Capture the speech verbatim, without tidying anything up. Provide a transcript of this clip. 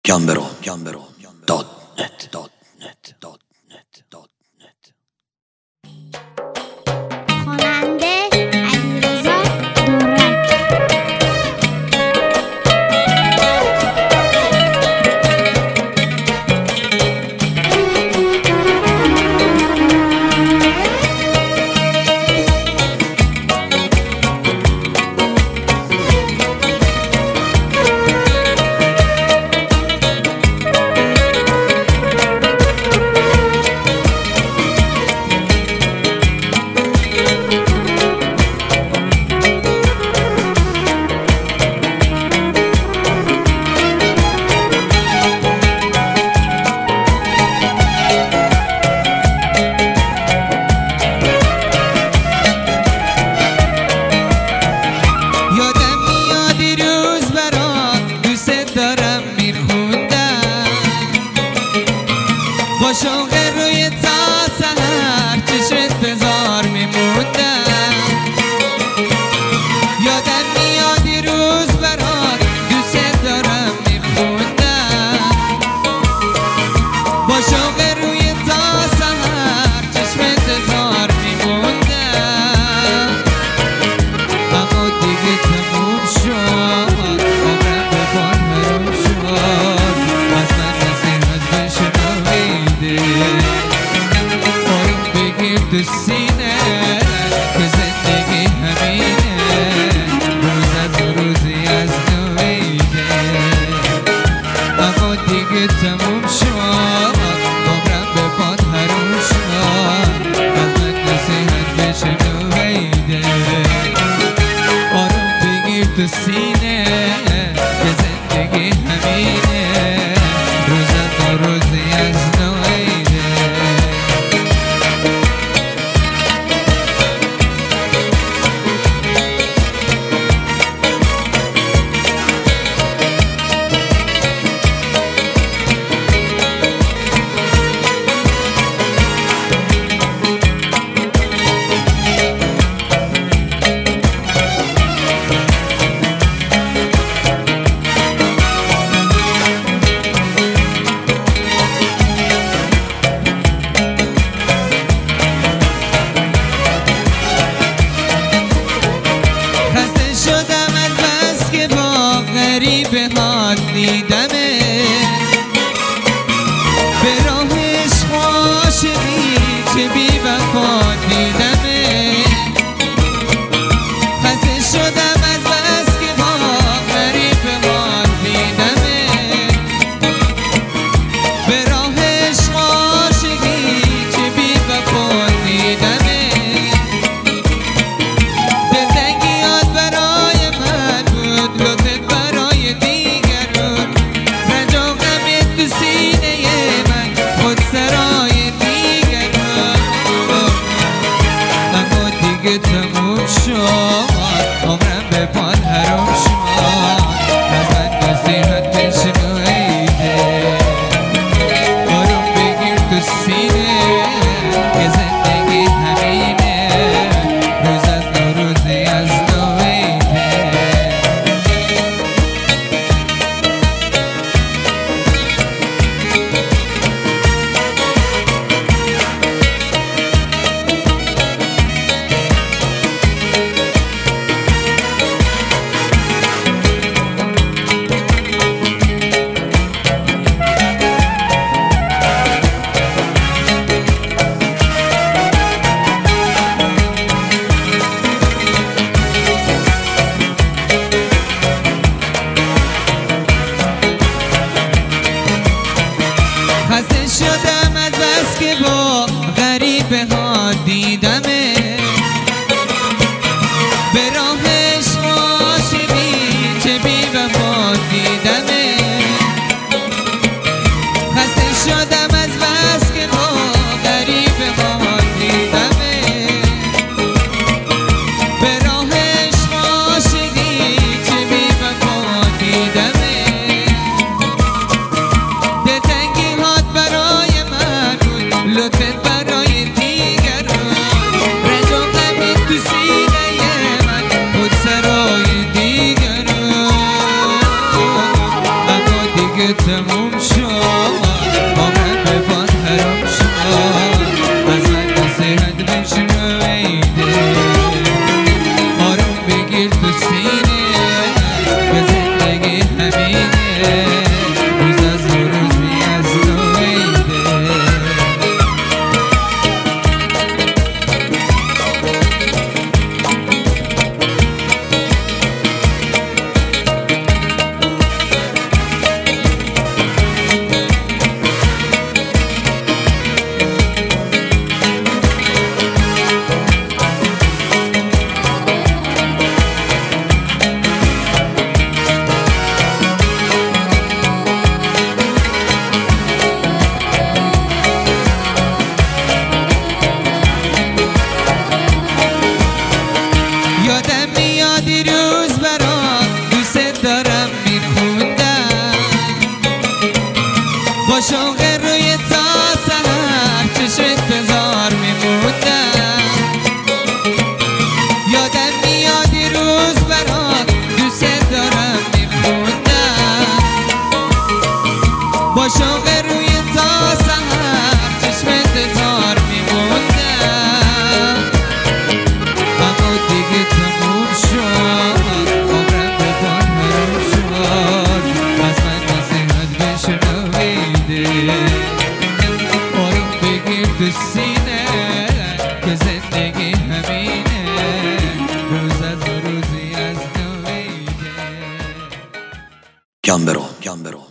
گمبرو گمبرو دات نت دات نت دات نت دات نت. خواننده علیرضا دورک. تموم شد، عمرم به فان حرام شد. از من نصیحت بشنو ای دل، آروم بگیر تو سینه که زندگی همینه، روز از روزی از نو ای دل. یادم میاد روز برات دوست دارم میخوندم، با شوق روی تا سهر چشم انتظار میموندم. یادم میاد روز برات دوست دارم میخوندم، با شوق روی تا سهر چشم انتظار میموندم. اما دیگه تموم شد، عمرم به فان حرام شد. از من نصیحت بشنو ای دل، آروم بگیر تو سینه که زندگی همینه، روز از روزی از نو ای دل. Gambero, Gambero.